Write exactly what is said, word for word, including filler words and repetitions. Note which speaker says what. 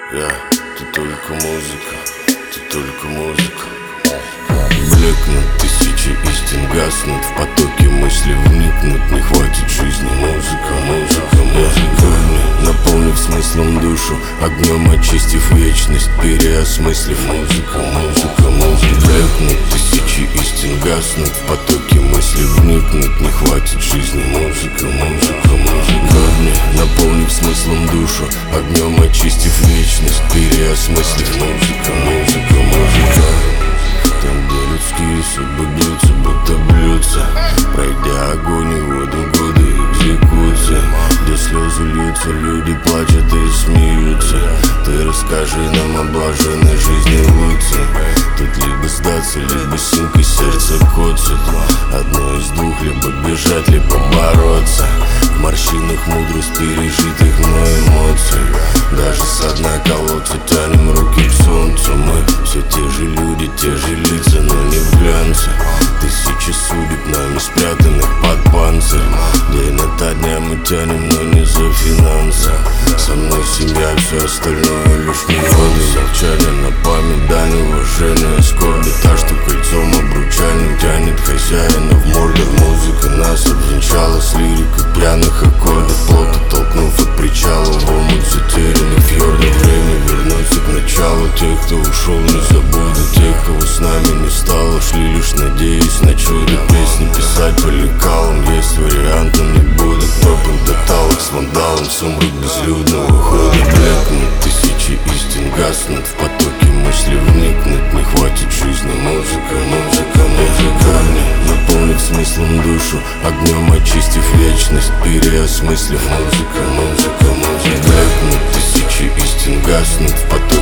Speaker 1: Я, ты только музыка, ты только музыка. Блекнут тысячи истин, гаснут в потоке мысли, вникнуть не хватит жизни. Музыка, музыка, музыка, наполнив смыслом душу, огнем очистив вечность, переосмыслив. Музыка, музыка, музыка. Блекнут тысячи истин, гаснут в потоке мысли, вникнуть не хватит жизни. Музыка, музыка, музыка, наполнив смыслом душу, огнем очистив вечность, переосмыслив. Музыка, музыка, музыка. Там, где людские судьбы бьются, будто блюдца, пройдя огонь и воду, годы экзекуции, где слезы льются, люди плачут и смеются. Ты расскажи нам о блаженной жизни Луции. Тут либо сдаться, либо синкой сердце коцет. Одно из двух, либо бежать, либо бороться. В морщинах мудрость пережитых мной эмоций. Даже со дна колодца тянем руки к солнцу. Мы все те же люди, те же лица, но не в глянце. Тысячи судеб нами спрятанных под панцирь. День ото дня мы тянем, но не за финансы. Со мной семья, все остальное лишь неводы. Молчание на память, дань уважения, скорби. Та, что кольцом обручальным тянет хозяина в мордор. Музыка нас обвенчала с лирикой пьяных аккордов, плотно толкнув от причала в омут затерянных фьордов. Время вернуться к началу. Тех, кто ушел, не забуду. Тех, кого с нами не стало, шли лишь надеясь на чудо. Песни писать по лекалам, есть вариант, но не будет. Топим до талок с вандалом, сумрак безлюдного хода. Блекнут тысячи истин, гаснут в потоке мысли, вникнуть не хватит жизни. Музыка, музыка, музыка, наполнив смыслом душу, огнем очистив вечность, переосмыслив. Музыка, музыка, музыка. Блекнут тысячи истин, гаснут в потоке